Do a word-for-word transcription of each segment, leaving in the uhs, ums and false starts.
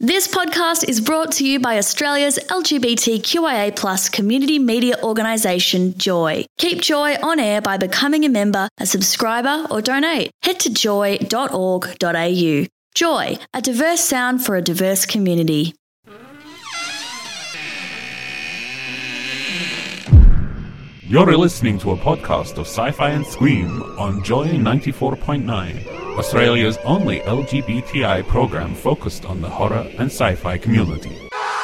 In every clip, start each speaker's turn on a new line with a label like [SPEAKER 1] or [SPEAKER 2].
[SPEAKER 1] This podcast is brought to you by Australia's L G B T Q I A plus community media organisation, Joy. Keep Joy on air by becoming a member, a subscriber or donate. Head to joy dot org dot a u. Joy, a diverse sound for a diverse community.
[SPEAKER 2] You're listening to a podcast of Sci-Fi and Scream on Joy ninety-four point nine, Australia's only L G B T I program focused on the horror and sci-fi community.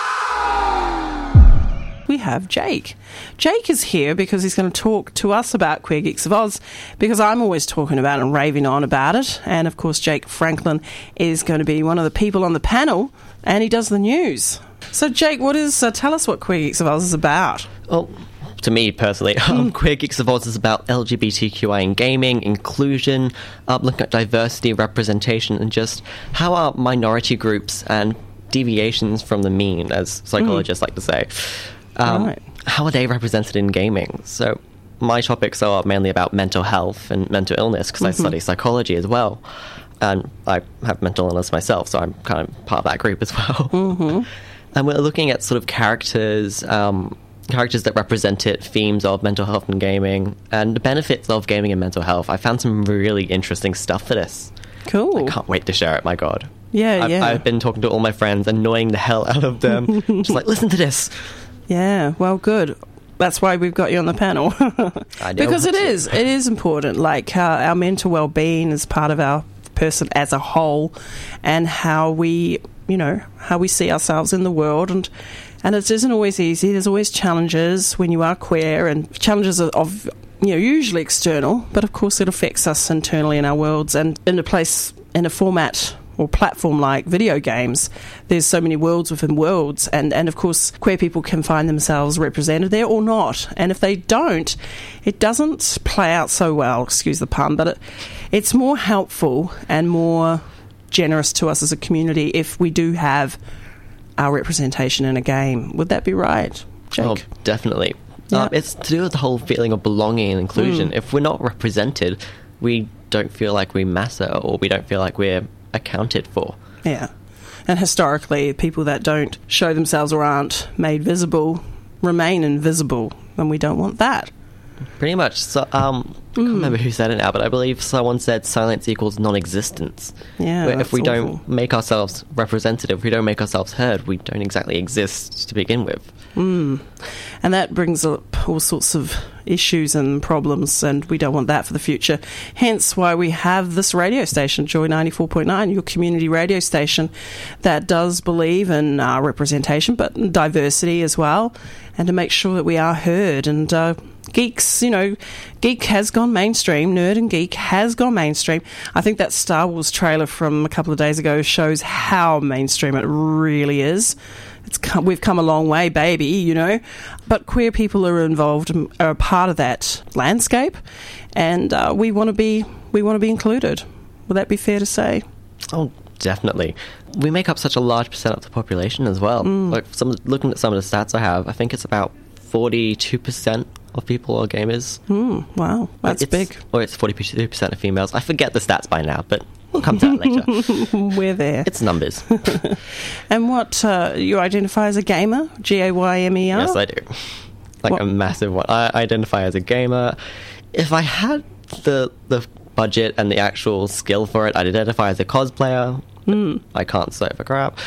[SPEAKER 3] We have Jake. Jake is here because he's going to talk to us about Queer Geeks of Oz, because I'm always talking about it and raving on about it. And, of course, Jake Franklin is going to be one of the people on the panel, and he does the news. So, Jake, what is? Uh, tell us what Queer Geeks of Oz is about.
[SPEAKER 4] Well, to me personally, um, Queer Geeks of Oz is about L G B T Q I in gaming, inclusion, uh, looking at diversity, representation, and just how our minority groups and deviations from the mean, as psychologists mm. like to say, um, right. how are they represented in gaming? So my topics are mainly about mental health and mental illness, because mm-hmm. I study psychology as well, and I have mental illness myself, so I'm kind of part of that group as well. Mm-hmm. And we're looking at sort of characters, um, characters that represented themes of mental health and gaming, and the benefits of gaming and mental health. I found some really interesting stuff for this.
[SPEAKER 3] Cool.
[SPEAKER 4] I can't wait to share it, my God.
[SPEAKER 3] Yeah,
[SPEAKER 4] I've,
[SPEAKER 3] yeah.
[SPEAKER 4] I've been talking to all my friends, annoying the hell out of them. Just like, listen to this.
[SPEAKER 3] Yeah, well, good. That's why we've got you on the panel.
[SPEAKER 4] I know.
[SPEAKER 3] Because it is. It is important. Like, uh, our mental well-being is part of our person as a whole, and how we, you know, how we see ourselves in the world. And And it isn't always easy. There's always challenges when you are queer, and challenges of, of, you know, usually external, but of course it affects us internally in our worlds. And in a place, in a format or platform like video games, there's so many worlds within worlds, and, and of course queer people can find themselves represented there or not. And if they don't, it doesn't play out so well, excuse the pun, but it, it's more helpful and more generous to us as a community if we do have our representation in a game. Would that be right, Jake?
[SPEAKER 4] Oh, definitely.
[SPEAKER 3] Yeah.
[SPEAKER 4] Um, it's to do with the whole feeling of belonging and inclusion. Mm. If we're not represented, we don't feel like we matter, or we don't feel like we're accounted for.
[SPEAKER 3] Yeah. And historically, people that don't show themselves or aren't made visible remain invisible, and we don't want that.
[SPEAKER 4] Pretty much. So, um, I can't mm. remember who said it now, but I believe someone said silence equals non-existence.
[SPEAKER 3] Yeah,
[SPEAKER 4] Where if we
[SPEAKER 3] awful.
[SPEAKER 4] don't make ourselves representative, if we don't make ourselves heard, we don't exactly exist to begin with.
[SPEAKER 3] Mm. And that brings up all sorts of issues and problems, and we don't want that for the future. Hence why we have this radio station, Joy ninety-four point nine, your community radio station that does believe in uh, representation, but in diversity as well, and to make sure that we are heard. And uh, geeks, you know, geek has gone mainstream, nerd and geek has gone mainstream. I think that Star Wars trailer from a couple of days ago shows how mainstream it really is. It's come, we've come a long way, baby, you know. But queer people are involved, are a part of that landscape, and uh, we want to be we want to be included. Would that be fair to say?
[SPEAKER 4] Oh, definitely. We make up such a large percent of the population as well. Mm. Like, some, looking at some of the stats I have, I think it's about forty-two percent of people are gamers.
[SPEAKER 3] Mm, wow, that's
[SPEAKER 4] it's,
[SPEAKER 3] big.
[SPEAKER 4] Or it's forty-two percent of females. I forget the stats by now, but we'll come to that later.
[SPEAKER 3] We're there.
[SPEAKER 4] It's numbers.
[SPEAKER 3] And what, uh, you identify as a gamer? G A Y M E R?
[SPEAKER 4] Yes, I do. Like what? A massive one. I identify as a gamer. If I had the the budget and the actual skill for it, I'd identify as a cosplayer. Mm. I can't say for crap.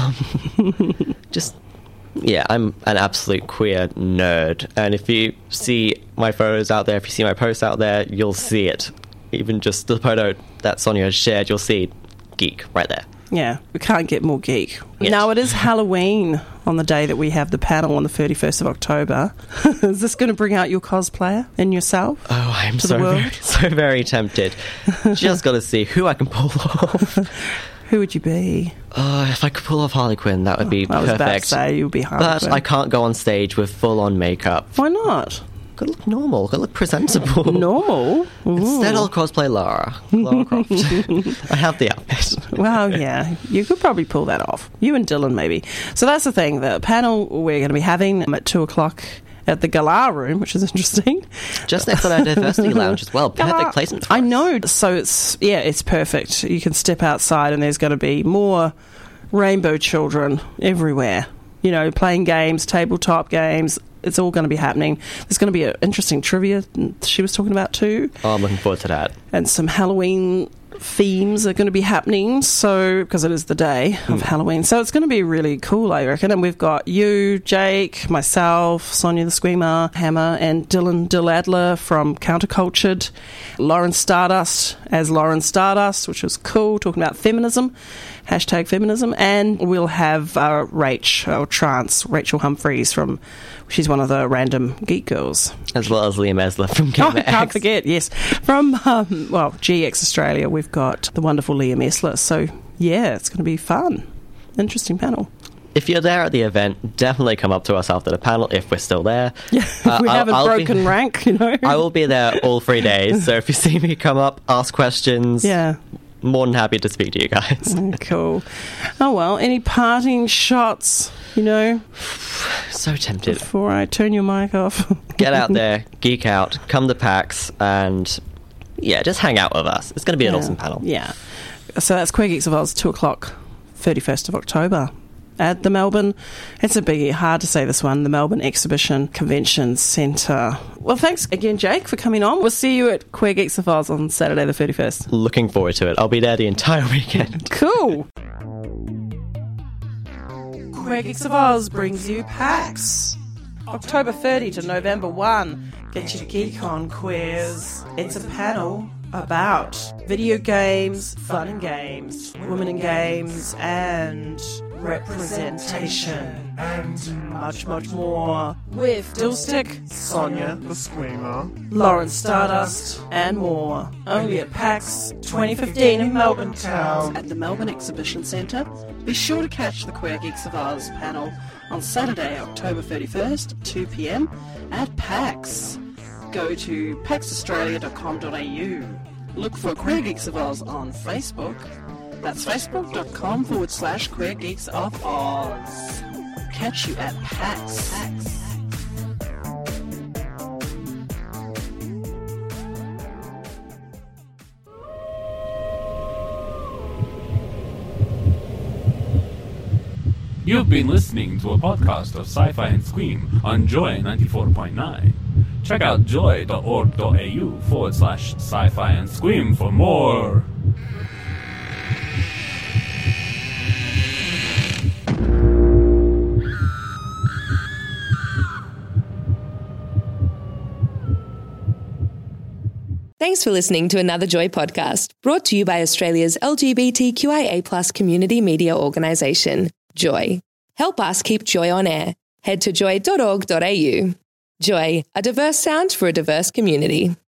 [SPEAKER 4] Um, just... Yeah, I'm an absolute queer nerd, and if you see my photos out there, if you see my posts out there, you'll see it. Even just the photo that Sonia has shared, you'll see geek right there.
[SPEAKER 3] Yeah, we can't get more geek.
[SPEAKER 4] Yes.
[SPEAKER 3] Now, it is Halloween on the day that we have the panel on the thirty-first of October. Is this going to bring out your cosplayer and yourself?
[SPEAKER 4] Oh, I'm so very, so very tempted. Just got to see who I can pull off.
[SPEAKER 3] Who would you be?
[SPEAKER 4] Uh, if I could pull off Harley Quinn, that would be
[SPEAKER 3] oh, I was
[SPEAKER 4] perfect.
[SPEAKER 3] about to say you would be Harley
[SPEAKER 4] but
[SPEAKER 3] Quinn.
[SPEAKER 4] I can't go on stage with full-on makeup.
[SPEAKER 3] Why not?
[SPEAKER 4] Gotta look normal. Gotta look presentable.
[SPEAKER 3] Normal? Ooh.
[SPEAKER 4] Instead, I'll cosplay Lara. Lara Croft. I have the outfit.
[SPEAKER 3] Well, yeah. You could probably pull that off. You and Dylan, maybe. So that's the thing. The panel we're going to be having at two o'clock at the Galar Room, which is interesting.
[SPEAKER 4] Just next to our Diversity Lounge as well. Perfect
[SPEAKER 3] Galar.
[SPEAKER 4] placement for
[SPEAKER 3] I
[SPEAKER 4] us.
[SPEAKER 3] know. So it's, yeah, it's perfect. You can step outside and there's going to be more rainbow children everywhere. You know, playing games, tabletop games. It's all going to be happening. There's going to be an interesting trivia she was talking about too.
[SPEAKER 4] Oh, I'm looking forward to that.
[SPEAKER 3] And some Halloween themes are going to be happening, so because it is the day of mm. Halloween, so it's going to be really cool, I reckon. And we've got you, Jake, myself, Sonia the Screamer, Hammer, and Dylan Dill Adler from Countercultured, Lauren Stardust as Lauren Stardust, which was cool, talking about feminism, hashtag feminism. And we'll have uh, Rach, or Trance, Rachel Humphreys from, she's one of the random geek girls,
[SPEAKER 4] as well as Liam Esler from Gamer
[SPEAKER 3] oh, I can't forget, yes, from um, well G X Australia. We've got the wonderful Liam Esler. So yeah, it's going to be fun, interesting panel.
[SPEAKER 4] If you're there at the event, definitely come up to us after the panel if we're still there.
[SPEAKER 3] Yeah, uh, we haven't I'll, I'll broken be, rank, you know.
[SPEAKER 4] I will be there all three days, so if you see me come up, ask questions.
[SPEAKER 3] Yeah.
[SPEAKER 4] More than happy to speak to you guys.
[SPEAKER 3] Cool. Oh, well, any parting shots, you know?
[SPEAKER 4] So tempted.
[SPEAKER 3] Before I turn your mic off.
[SPEAKER 4] Get out there, geek out, come to PAX, and, yeah, just hang out with us. It's going to be an
[SPEAKER 3] yeah.
[SPEAKER 4] awesome panel.
[SPEAKER 3] Yeah. So that's Queer Geeks of Oz, two o'clock, thirty-first of October. At the Melbourne, it's a biggie, hard to say this one, the Melbourne Exhibition Convention Centre. Well, thanks again, Jake, for coming on. We'll see you at Queer Geeks of Oz on Saturday the thirty-first.
[SPEAKER 4] Looking forward to it. I'll be there the entire weekend.
[SPEAKER 3] Cool. Queer Geeks of Oz brings you PAX. October thirtieth to November first. Get your geek on, queers. It's a panel about video games, fun and games, women in games, and representation, and much, much more. With Dillstick, Sonia
[SPEAKER 5] the Screamer,
[SPEAKER 3] Lauren Stardust, and more. Only at PAX twenty fifteen in Melbourne Town at the Melbourne Exhibition Centre. Be sure to catch the Queer Geeks of Oz panel on Saturday, October thirty-first, two p.m. at PAX. Go to pax australia dot com dot a u. Look for Queer Geeks of Oz on Facebook. That's facebook.com forward slash Queer Geeks of Oz. Catch you at PAX. PAX.
[SPEAKER 2] You've been listening to a podcast of Sci-Fi and Scream on Joy ninety-four point nine. Check out joy.org.au forward slash sci-fi and scream for more.
[SPEAKER 6] Thanks for listening to another Joy podcast, brought to you by Australia's L G B T Q I A plus community media organisation, Joy. Help us keep Joy on air. Head to joy dot org dot a u. Joy, a diverse sound for a diverse community.